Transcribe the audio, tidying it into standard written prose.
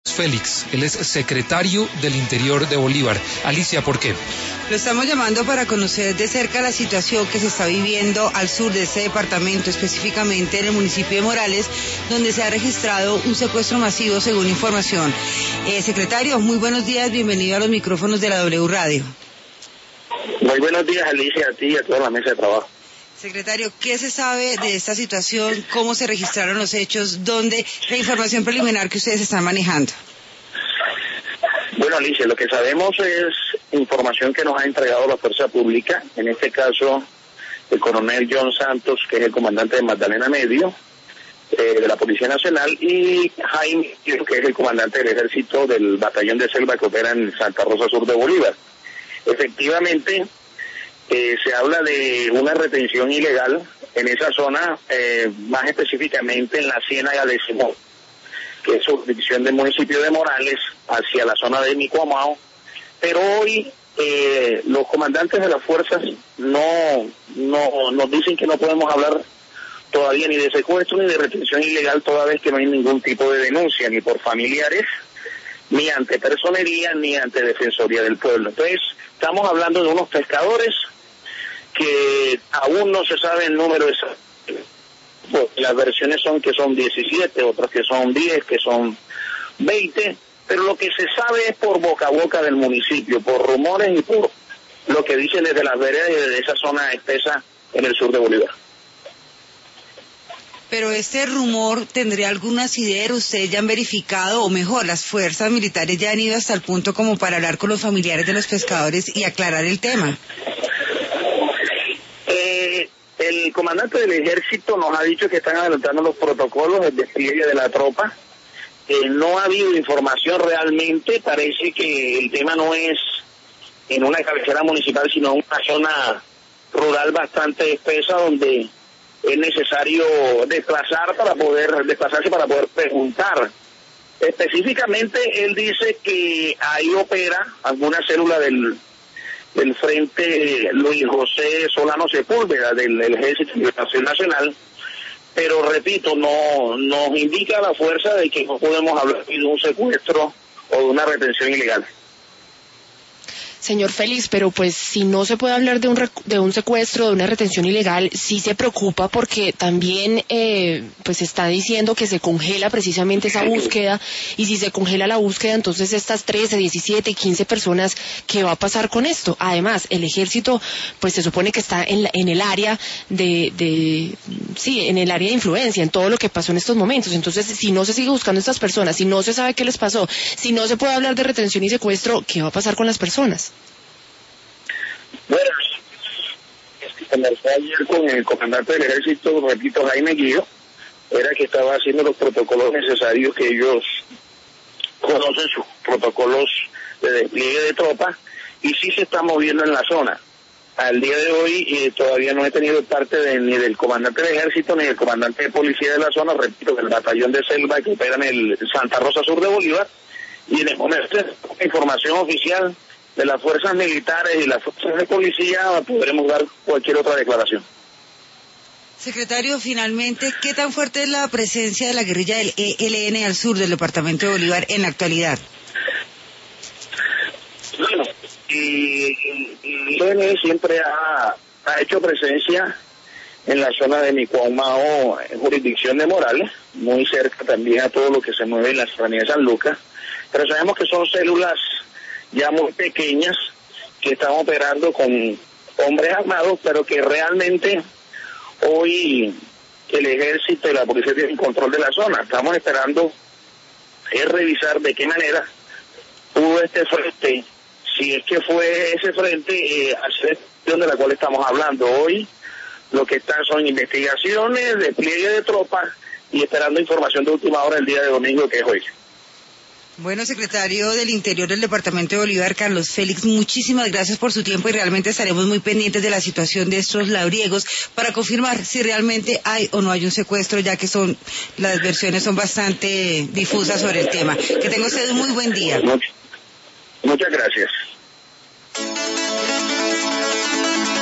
Félix, él es secretario del Interior de Bolívar. Alicia, ¿por qué? Lo estamos llamando para conocer de cerca la situación que se está viviendo al sur de este departamento, específicamente en el municipio de Morales, donde se ha registrado un secuestro masivo según información. Secretario, muy buenos días, bienvenido a los micrófonos de la W Radio. Muy buenos días, Alicia, a ti y a toda la mesa de trabajo. Secretario, ¿qué se sabe de esta situación? ¿Cómo se registraron los hechos? ¿Dónde? La información preliminar que ustedes están manejando. Bueno, Alicia, lo que sabemos es información que nos ha entregado la fuerza pública, en este caso el coronel John Santos, que es el comandante de Magdalena Medio, de la Policía Nacional, y Jaime, que es el comandante del ejército del batallón de selva que opera en Santa Rosa Sur de Bolívar. Efectivamente, se habla de una retención ilegal en esa zona, más específicamente en la Ciénaga de Simón, que es jurisdicción del municipio de Morales, hacia la zona de Micuamao. Pero hoy los comandantes de las fuerzas no nos dicen que no podemos hablar todavía ni de secuestro ni de retención ilegal, toda vez que no hay ningún tipo de denuncia, ni por familiares, ni ante personería, ni ante Defensoría del Pueblo. Entonces, estamos hablando de unos pescadores que aún no se sabe el número exacto. Pues, las versiones son que son 17, otras que son 10, que son 20, pero lo que se sabe es por boca a boca del municipio, por rumores y por lo que dicen desde las veredas y desde esa zona espesa en el sur de Bolívar. Pero este rumor tendría algún asidero, ustedes ya han verificado, o mejor, las fuerzas militares ya han ido hasta el punto como para hablar con los familiares de los pescadores y aclarar el tema. El comandante del ejército nos ha dicho que están adelantando los protocolos, el despliegue de la tropa. No ha habido información realmente, parece que el tema no es en una cabecera municipal, sino en una zona rural bastante espesa donde es necesario desplazarse para poder preguntar. Específicamente él dice que ahí opera alguna célula del Frente Luis José Solano Sepúlveda del Ejército de Liberación Nacional, pero repito, nos indica la fuerza de que no podemos hablar de un secuestro o de una retención ilegal. Señor Félix, pero pues si no se puede hablar de un secuestro, de una retención ilegal, sí se preocupa porque también pues está diciendo que se congela precisamente esa búsqueda, y si se congela la búsqueda, entonces estas 13, 17, 15 personas, ¿qué va a pasar con esto? Además, el ejército pues se supone que está en el área en el área de influencia, en todo lo que pasó en estos momentos. Entonces, si no se sigue buscando a estas personas, si no se sabe qué les pasó, si no se puede hablar de retención y secuestro, ¿qué va a pasar con las personas? Bueno, conversé ayer con el comandante del ejército, repito, Jaime Guido, era que estaba haciendo los protocolos necesarios, que ellos conocen sus protocolos de despliegue de tropas, y sí se está moviendo en la zona. Al día de hoy todavía no he tenido parte ni del comandante del ejército ni del comandante de policía de la zona, repito, del batallón de selva que opera en el Santa Rosa Sur de Bolívar, y en el momento de información oficial de las fuerzas militares y las fuerzas de policía podremos dar cualquier otra declaración. Secretario, finalmente, ¿qué tan fuerte es la presencia de la guerrilla del ELN al sur del departamento de Bolívar en la actualidad? Bueno, el ELN siempre ha hecho presencia en la zona de Micuamao, jurisdicción de Morales, muy cerca también a todo lo que se mueve en la serranía de San Lucas, pero sabemos que son células ya muy pequeñas que están operando con hombres armados, pero que realmente hoy el ejército y la policía tienen control de la zona. Estamos esperando revisar de qué manera pudo este frente, si es que fue ese frente, hacer de la cual estamos hablando hoy. Lo que están son investigaciones, despliegue de tropas y esperando información de última hora el día de domingo, que es hoy. Bueno, secretario del Interior del Departamento de Bolívar, Carlos Félix, muchísimas gracias por su tiempo, y realmente estaremos muy pendientes de la situación de estos labriegos para confirmar si realmente hay o no hay un secuestro, ya que las versiones son bastante difusas sobre el tema. Que tenga usted un muy buen día. Muchas gracias.